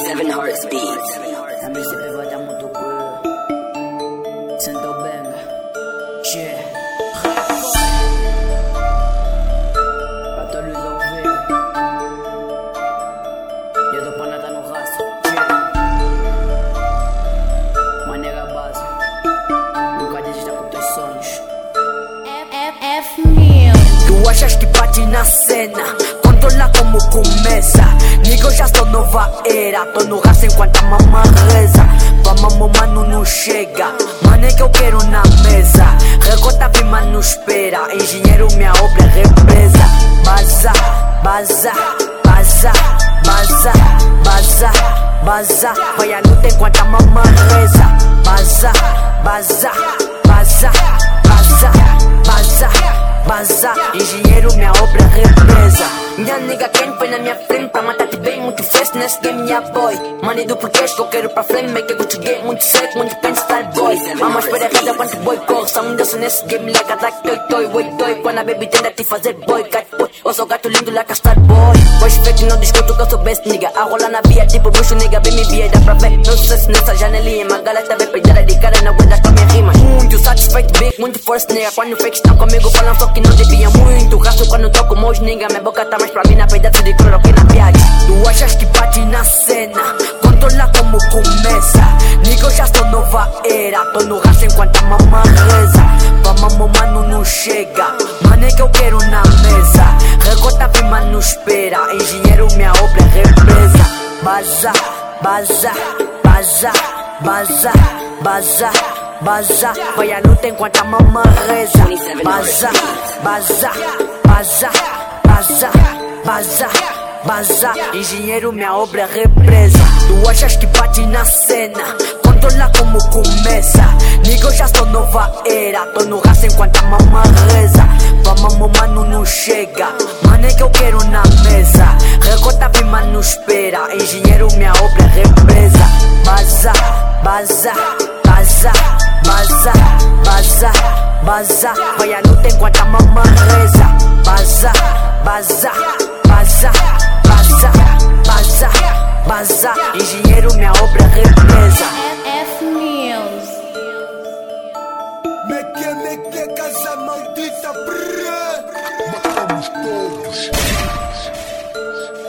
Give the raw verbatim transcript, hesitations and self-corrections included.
twenty-seven Hearts Beats. A mí se me vaya muito culo. Sento benga. Yeah. Pra todos os ouvidos. E eu dou pra nada no rastro. Yeah. Maneira base. Nunca desista com teus sonhos. F mil. Tu achas que bate na cena? Controla como começa. Nigo, já sou nova era. Tô no raça enquanto a mamã reza. Vamos, mano, não chega. Mano, é que eu quero na mesa. Recota prima não espera. Engenheiro, minha obra é represa. Baza, baza, baza, baza, baza, baza. Vai a luta enquanto a mamã reza. Baza, baza, baza, baza, baza, baza. Engenheiro, minha obra é represa. Minha nigga quem foi na minha frente pra matar-te bem. Muito fast nesse game, minha boy. Money do porquês que eu quero pra frame. Make a good game, muito seco, muito pen style boy. Mama espera errada quanto boy corre. Só me dança nesse game, like a like toy toy, oi toy. Quando a baby tenta te fazer boy, cat boy. Eu sou gato lindo, like a star boy. Pois fake, não discuto que eu sou best nigga. A rola na via, tipo bruxo nigga, bem me via. Dá pra ver meu sucesso nessa janelinha. Magala tá bem peidada de cara, não aguenta com minhas rimas. Muito satisfeito, big, muito force nigga. Quando fakes estão comigo, falam só que não devia. Muito raço quando toco meus nigga. Minha boca tá mais pra mim na pedaço de cloroquina, piade. Tu achas que bate na cena? Controla como começa. Nigo, já sou nova era. Tô no raço enquanto a mamã reza. Vamos, mano, não chega. Mano, é que eu quero na mesa. Recota prima não espera. Engenheiro, minha obra é represa. Baza, baza, baza, baza, baza, baza. Vai a luta enquanto a mamã reza. Baza, baza, baza, baza, baza, baza. Engenheiro, minha obra é represa. Tu achas que bate na cena? Controla como começa. Nigo, já sou nova era. Tô no raça enquanto a mamã reza. Vamos, mano, não chega. Mano, é que eu quero na mesa. Recota prima não espera. Engenheiro, minha obra é represa. Baza, baza, baza, baza, baza, baza. Vai a luta enquanto a mamã reza. Baza, baza, baza, baza, baza, baza. Engenheiro, minha obra é represa. F Mills. Meque, meque, casa maldita, brrr. Matamos todos.